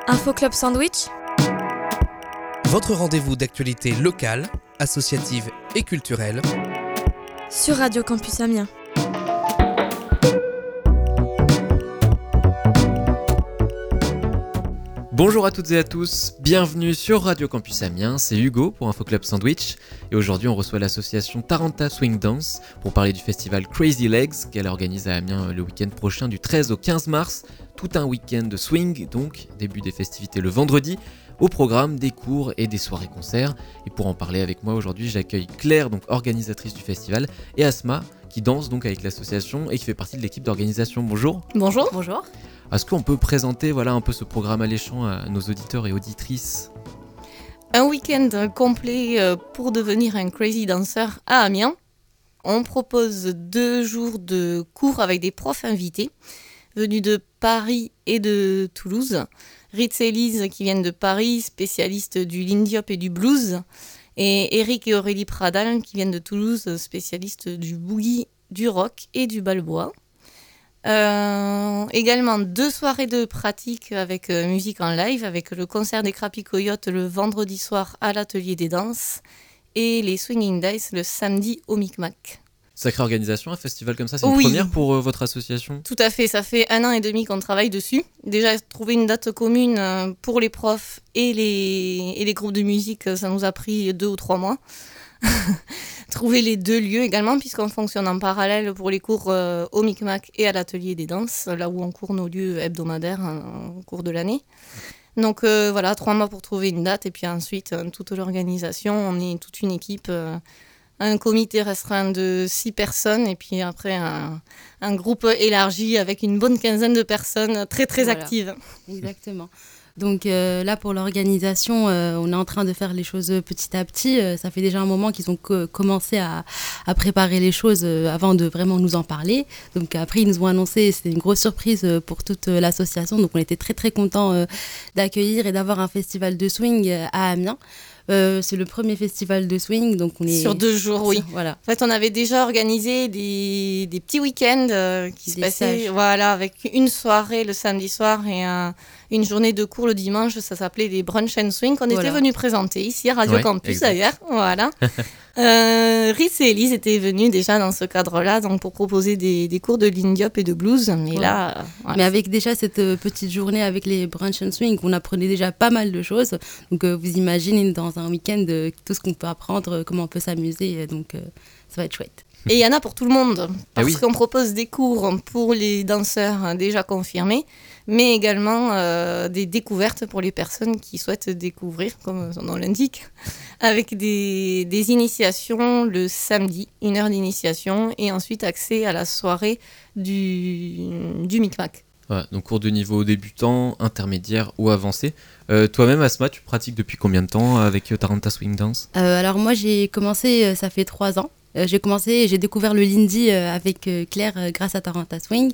Info Club Sandwich, votre rendez-vous d'actualité locale, associative et culturelle sur Radio Campus Amiens. Bonjour à toutes et à tous, bienvenue sur Radio Campus Amiens, c'est Hugo pour Info Club Sandwich et aujourd'hui on reçoit l'association Taranta Swing Dance pour parler du festival Crazy Legs qu'elle organise à Amiens le week-end prochain du 13 au 15 mars, tout un week-end de swing, donc début des festivités le vendredi, au programme des cours et des soirées-concerts. Et pour en parler avec moi aujourd'hui, j'accueille Claire, donc organisatrice du festival, et Asma, qui danse donc avec l'association et qui fait partie de l'équipe d'organisation. Bonjour. Bonjour. Bonjour. Est-ce qu'on peut présenter un peu ce programme alléchant à nos auditeurs et auditrices ? Un week-end complet pour devenir un crazy dancer à Amiens. On propose 2 jours de cours avec des profs invités venus de Paris et de Toulouse. Ritz et Lise qui viennent de Paris, spécialistes du lindy hop et du blues. Et Eric et Aurélie Pradal qui viennent de Toulouse, spécialistes du boogie, du rock et du balboa. Également 2 soirées de pratique avec musique en live, avec le concert des Crappy Coyotes le vendredi soir à l'atelier des danses et les Swinging Dice le samedi au Micmac. Sacrée organisation, un festival comme ça, c'est Oui. une première pour votre association ? Tout à fait, ça fait 1 an et demi qu'on travaille dessus. Déjà, trouver une date commune pour les profs et les groupes de musique, ça nous a pris 2 ou 3 mois. Trouver les 2 lieux également, puisqu'on fonctionne en parallèle pour les cours au Micmac et à l'atelier des danses, là où on court nos lieux hebdomadaires au cours de l'année. Donc 3 mois pour trouver une date, et puis ensuite, toute l'organisation, on est toute une équipe, un comité restreint de 6 personnes, et puis après un groupe élargi avec une bonne quinzaine de personnes très actives. Exactement. Donc là, pour l'organisation, on est en train de faire les choses petit à petit. Ça fait déjà un moment qu'ils ont commencé à préparer les choses avant de vraiment nous en parler. Donc après, ils nous ont annoncé, c'était une grosse surprise pour toute l'association. Donc on était très contents d'accueillir et d'avoir un festival de swing à Amiens. C'est le premier festival de swing, donc on est... Sur 2 jours, oui. Voilà. En fait, on avait déjà organisé des petits week-ends qui se passaient avec une soirée le samedi soir et une journée de cours le dimanche. Ça s'appelait des brunch and swing qu'on était venus présenter ici à Radio Campus, exact. D'ailleurs. Voilà. Ritz et Elise étaient venus déjà dans ce cadre-là, donc pour proposer des cours de lindy hop et de blues. Mais là, mais avec déjà cette petite journée avec les brunch and swing, on apprenait déjà pas mal de choses. Donc vous imaginez dans un week-end tout ce qu'on peut apprendre, comment on peut s'amuser. Donc ça va être chouette. Et il y en a pour tout le monde, parce qu'on propose des cours pour les danseurs déjà confirmés, mais également des découvertes pour les personnes qui souhaitent découvrir, comme son nom l'indique, avec des initiations le samedi, 1 heure d'initiation, et ensuite accès à la soirée du Micmac. Ouais, donc cours de niveau débutant, intermédiaire ou avancé. Toi-même, Asma, tu pratiques depuis combien de temps avec Taranta Swing Dance ? Alors moi, j'ai commencé, ça fait 3 ans. J'ai découvert le lindy avec Claire grâce à Taranta Swing.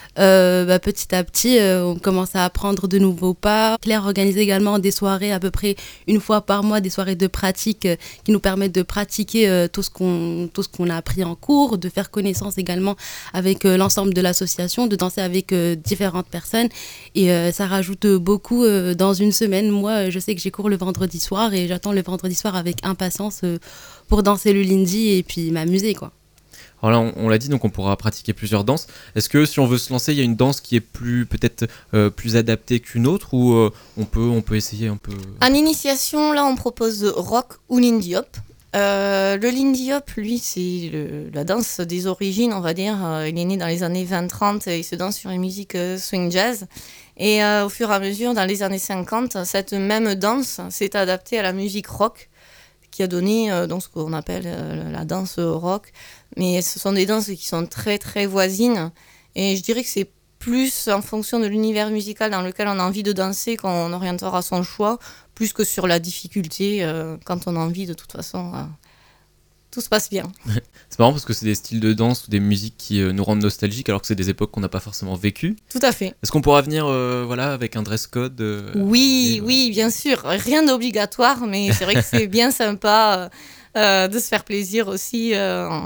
Petit à petit, on commence à apprendre de nouveaux pas. Claire organise également des soirées à peu près 1 fois par mois, des soirées de pratique qui nous permettent de pratiquer tout ce qu'on a appris en cours, de faire connaissance également avec l'ensemble de l'association, de danser avec différentes personnes. Et ça rajoute beaucoup dans une semaine. Moi, je sais que j'ai cours le vendredi soir et j'attends le vendredi soir avec impatience pour danser le lindy et puis m'amuser, quoi. Alors là, on l'a dit, donc on pourra pratiquer plusieurs danses. Est-ce que si on veut se lancer, il y a une danse qui est peut-être plus adaptée qu'une autre, ou on peut essayer un peu ? En initiation, là, on propose rock ou lindy hop. Le lindy hop, lui, c'est la danse des origines, on va dire. Il est né dans les années 20-30, il se danse sur une musique swing jazz. Et au fur et à mesure, dans les années 50, cette même danse s'est adaptée à la musique rock, qui a donné donc ce qu'on appelle la danse rock. Mais ce sont des danses qui sont très voisines. Et je dirais que c'est plus en fonction de l'univers musical dans lequel on a envie de danser qu'on orientera son choix, plus que sur la difficulté quand on a envie. De toute façon, tout se passe bien. C'est marrant parce que c'est des styles de danse ou des musiques qui nous rendent nostalgiques alors que c'est des époques qu'on n'a pas forcément vécues. Tout à fait. Est-ce qu'on pourra venir avec un dress code Oui, bien sûr. Rien d'obligatoire, mais c'est vrai que c'est bien sympa de se faire plaisir aussi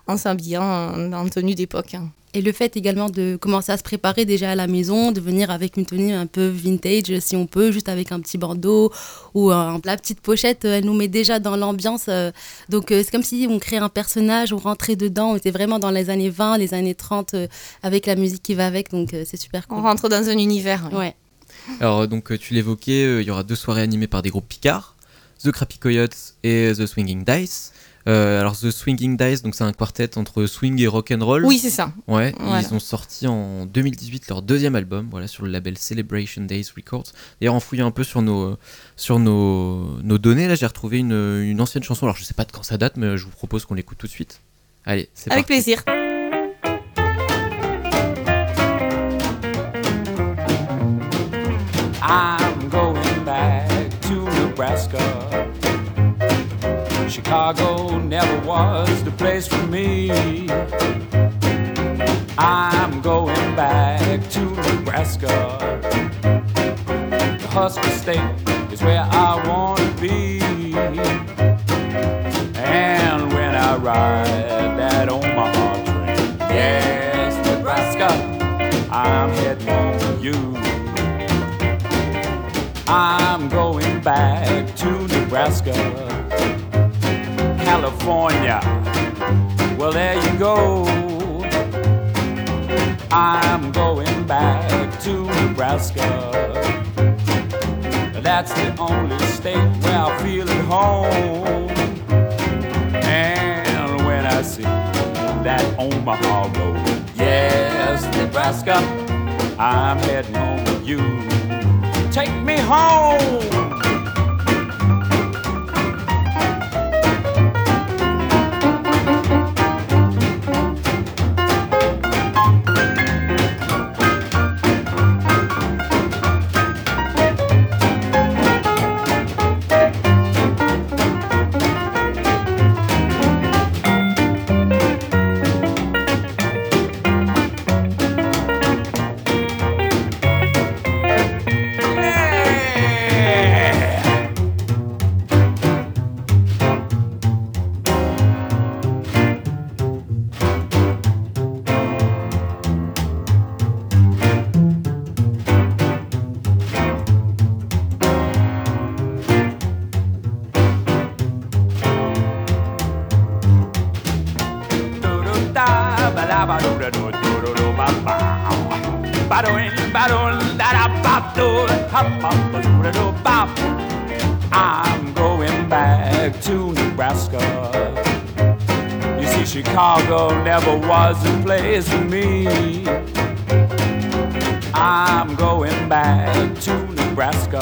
en s'habillant en tenue d'époque. Et le fait également de commencer à se préparer déjà à la maison, de venir avec une tenue un peu vintage si on peut, juste avec un petit bandeau ou la petite pochette, elle nous met déjà dans l'ambiance. Donc c'est comme si on crée un personnage, on rentrait dedans, on était vraiment dans les années 20, les années 30 avec la musique qui va avec, donc c'est super cool. On rentre dans un univers. Oui. Ouais. Alors donc tu l'évoquais, il y aura 2 soirées animées par des groupes Picard, The Crappy Coyotes et The Swinging Dice. Alors The Swinging Dice, donc c'est un quartet entre swing et rock and roll. Oui, c'est ça. Ouais, Voilà. Ils ont sorti en 2018 leur 2e album, voilà, sur le label Celebration Days Records. D'ailleurs, en fouillant un peu sur nos données, là, j'ai retrouvé une ancienne chanson. Alors, je sais pas de quand ça date, mais je vous propose qu'on l'écoute tout de suite. Allez, c'est Avec parti. plaisir. I'm going back to Nebraska. Chicago never was the place for me. I'm going back to Nebraska. The Husky State is where I want to be. And when I ride that Omaha train, yes, Nebraska, I'm heading home with you. I'm going back to Nebraska. California, well there you go. I'm going back to Nebraska. That's the only state where I feel at home. And when I see that Omaha road, yes, Nebraska, I'm heading home with you. Take me home. I'm going back to Nebraska. You see, Chicago never was a place for me. I'm going back to Nebraska.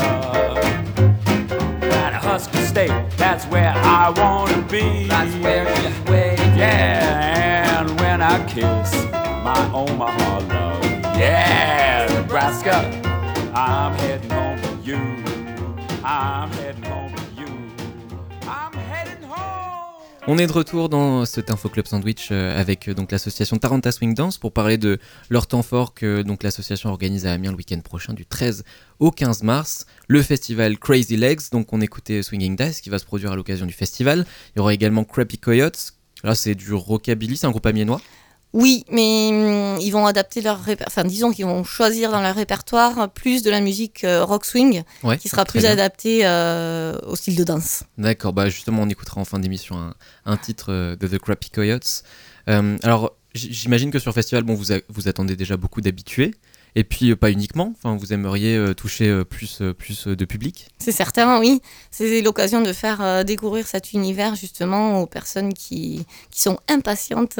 That Husky State, that's where I want to be. That's where you're way. Yeah, and when I kiss my Omaha love, yeah, Nebraska, I'm heading home with you. I'm heading home with you. I'm heading home. On est de retour dans cet Info Club Sandwich avec donc l'association Taranta Swing Dance pour parler de leur temps fort que donc l'association organise à Amiens le week-end prochain du 13 au 15 mars, le festival Crazy Legs. Donc on écoutait Swinging Dice qui va se produire à l'occasion du festival. Il y aura également Crappy Coyotes. Là c'est du rockabilly, c'est un groupe amiénois. Oui, mais ils vont adapter leur répertoire. Enfin, disons qu'ils vont choisir dans leur répertoire plus de la musique rock swing, Ouais, qui sera très plus bien. adaptée au style de danse. D'accord, bah justement on écoutera en fin d'émission un titre de The Crappy Coyotes. Alors j'imagine que sur le festival, bon, vous attendez déjà beaucoup d'habitués, et puis pas uniquement, enfin, vous aimeriez toucher plus de public. C'est certain, oui. C'est l'occasion de faire découvrir cet univers justement aux personnes qui sont impatientes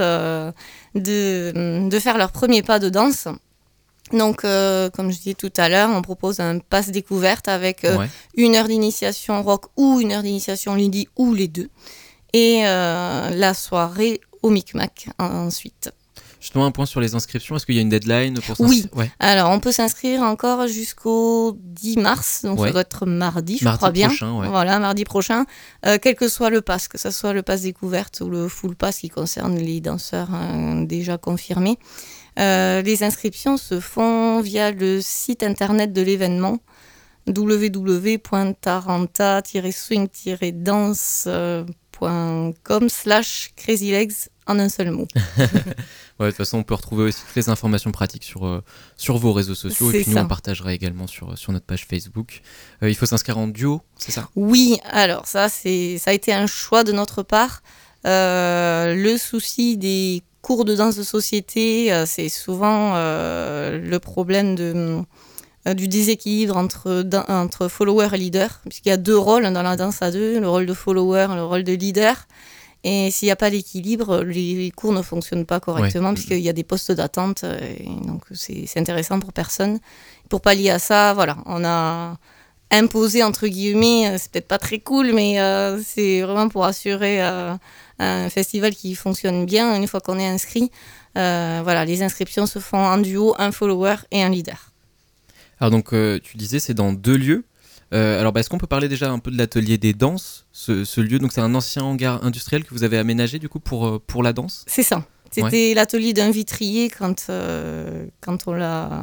de faire leur premier pas de danse. Donc, comme je disais tout à l'heure, on propose un pass découverte avec Ouais. 1 heure d'initiation rock ou 1 heure d'initiation Lindy ou les deux. Et la soirée au Micmac ensuite. Justement, un point sur les inscriptions, est-ce qu'il y a une deadline pour Oui. Ouais. Alors, on peut s'inscrire encore jusqu'au 10 mars, donc Ouais. ça doit être mardi, je Mardi crois bien. prochain, ouais. Voilà, mardi prochain, quel que soit le pass, que ce soit le pass découverte ou le full pass qui concerne les danseurs déjà confirmés. Les inscriptions se font via le site internet de l'événement www.taranta-swing-dance.com facebook.com/crazylegs en un seul mot. Ouais, de toute façon, on peut retrouver aussi toutes les informations pratiques sur vos réseaux sociaux. C'est et puis nous, ça. on partagera également sur notre page Facebook. Il faut s'inscrire en duo, c'est ça ? Oui, alors ça a été un choix de notre part. Le souci des cours de danse de société, c'est souvent le problème du déséquilibre entre follower et leader, puisqu'il y a 2 rôles dans la danse à 2, le rôle de follower et le rôle de leader. Et s'il n'y a pas d'équilibre, les cours ne fonctionnent pas correctement, Ouais. puisqu'il y a des postes d'attente, et donc c'est intéressant pour personne. Pour pallier à ça, voilà, on a imposé, entre guillemets, c'est peut-être pas très cool, mais c'est vraiment pour assurer un festival qui fonctionne bien. Une fois qu'on est inscrit, voilà, les inscriptions se font en duo, un follower et un leader. Alors donc, tu disais, c'est dans 2 lieux. Alors, est-ce qu'on peut parler déjà un peu de l'atelier des danses, ce lieu ? Donc, c'est un ancien hangar industriel que vous avez aménagé du coup pour la danse ? C'est ça. C'était l'atelier d'un vitrier quand on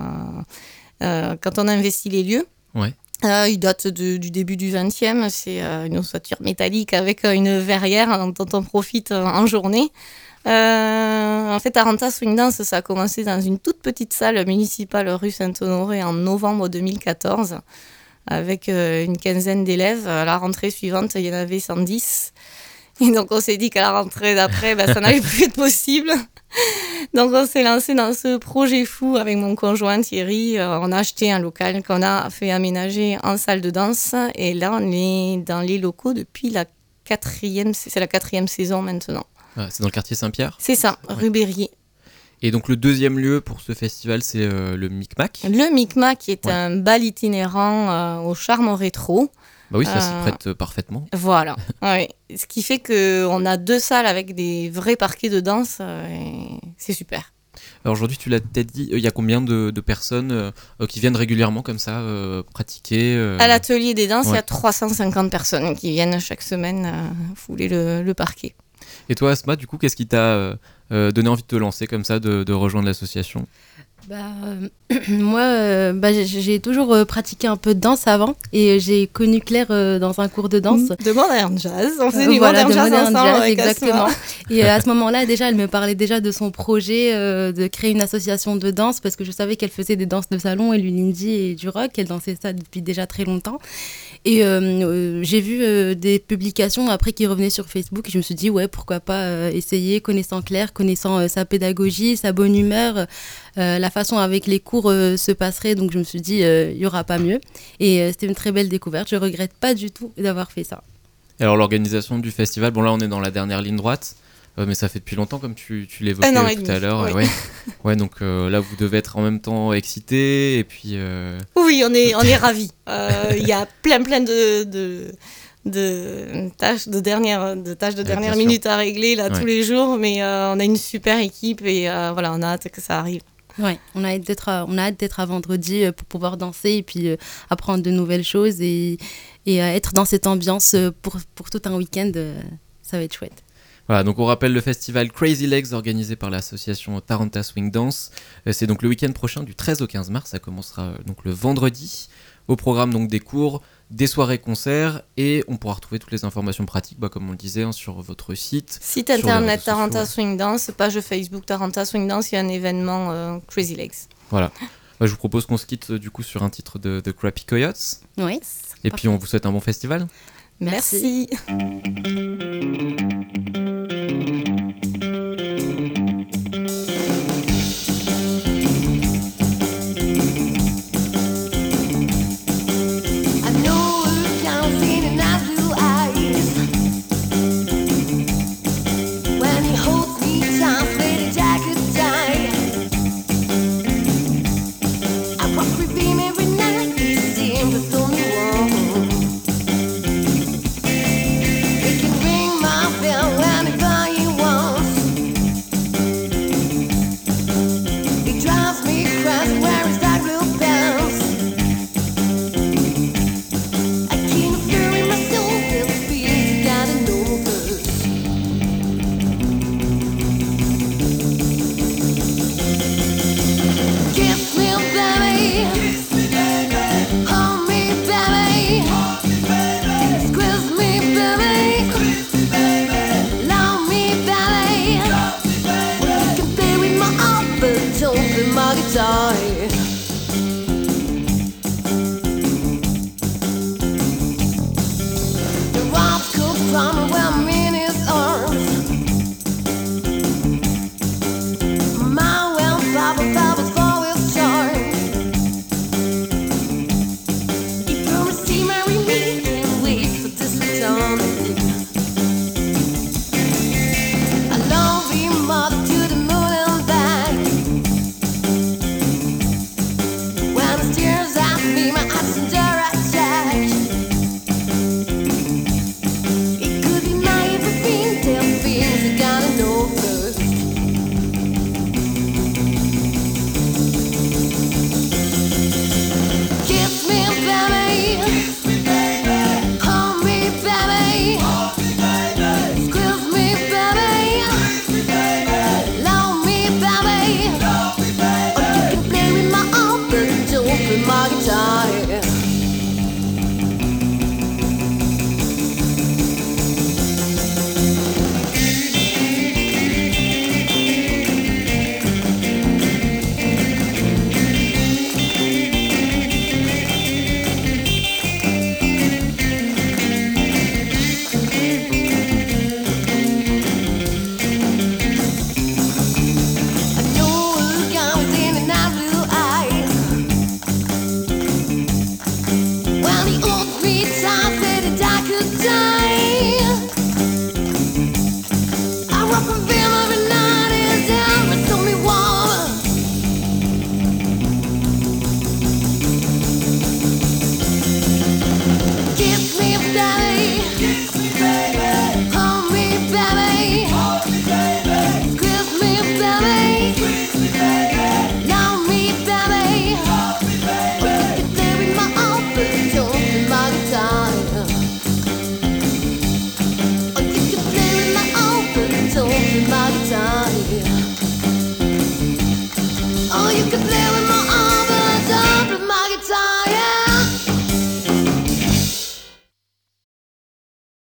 a investi les lieux. Ouais. Il date du début du 20e. C'est une ossature métallique avec une verrière dont on profite en journée. En fait, Taranta Swing Dance, ça a commencé dans une toute petite salle municipale rue Saint-Honoré en novembre 2014. Avec une quinzaine d'élèves. À la rentrée suivante, il y en avait 110. Et donc, on s'est dit qu'à la rentrée d'après, ça n'allait plus être possible. Donc, on s'est lancé dans ce projet fou avec mon conjoint Thierry. On a acheté un local qu'on a fait aménager en salle de danse. Et là, on est dans les locaux depuis c'est la 4e saison maintenant. Ah, c'est dans le quartier Saint-Pierre ? C'est ça, Ouais. rue Berrier. Et donc, le 2e lieu pour ce festival, c'est le Micmac. Le Micmac qui est Ouais. un bal itinérant au charme rétro. Bah oui, ça s'y prête parfaitement. Voilà, ouais. Ce qui fait qu'on a 2 salles avec des vrais parquets de danse, et c'est super. Alors aujourd'hui, tu l'as peut-être dit, il y a combien de personnes qui viennent régulièrement comme ça pratiquer À l'atelier des danses, il y ouais. a 350 personnes qui viennent chaque semaine fouler le parquet. Et toi, Asma, du coup, qu'est-ce qui t'a donné envie de te lancer comme ça, de rejoindre l'association ? Moi, j'ai toujours pratiqué un peu de danse avant et j'ai connu Claire dans un cours de danse. De modern jazz, on faisait du Voilà, modern de jazz modern ensemble jazz, avec exactement. Asma. Et à ce moment-là, déjà, elle me parlait déjà de son projet de créer une association de danse parce que je savais qu'elle faisait des danses de salon et du lindy et du rock. Elle dansait ça depuis déjà très longtemps. Et j'ai vu des publications après qui revenaient sur Facebook et je me suis dit, ouais, pourquoi pas essayer, connaissant Claire, connaissant sa pédagogie, sa bonne humeur, la façon avec les cours se passerait. Donc je me suis dit, il n'y aura pas mieux. Et c'était une très belle découverte. Je ne regrette pas du tout d'avoir fait ça. Et alors l'organisation du festival, bon là on est dans la dernière ligne droite, mais ça fait depuis longtemps comme tu l'évoquais Un an et tout demi, à l'heure. oui. Ouais. Ouais, donc là vous devez être en même temps excité et puis... Oui, on est ravis. Il y a plein de tâches de dernière bien minute à régler là, Ouais. tous les jours, mais on a une super équipe et voilà, on a hâte que ça arrive. Ouais, on a hâte d'être à vendredi pour pouvoir danser et puis apprendre de nouvelles choses et être dans cette ambiance pour tout un week-end. Ça va être chouette. Voilà, donc on rappelle le festival Crazy Legs organisé par l'association Taranta Swing Dance. C'est donc le week-end prochain du 13 au 15 mars, ça commencera donc le vendredi. Au programme donc des cours, des soirées-concerts et on pourra retrouver toutes les informations pratiques, comme on le disait, sur votre site. Site sur les internet réseaux sociaux, Taranta ouais. Swing Dance, page Facebook Taranta Swing Dance, il y a un événement Crazy Legs. Voilà. Je vous propose qu'on se quitte du coup sur un titre de Crappy Coyotes. Oui. Et puis on vous souhaite un bon festival. Merci. I know a town seen in nice blue eyes. When he holds me tight, pretty jacket tight. I walk with him every night, he's the only one. He can ring my bell whenever he wants. but don't play my guitar. The rock could from when I'm in his arms. My well, Papa's for his charm. He promised he marry me, can't wait for this return. I love him, mother to the moon and back. When he stares at me, my eyes under attack. It could be my everything, tell things I gotta know first. Kiss me, baby. Hold me, baby. Squeeze me, baby. Love me, baby. Or you can play with my arm, but don't play my guitar. I know look out within the night blue eyes. When the old sweet time said that I could die.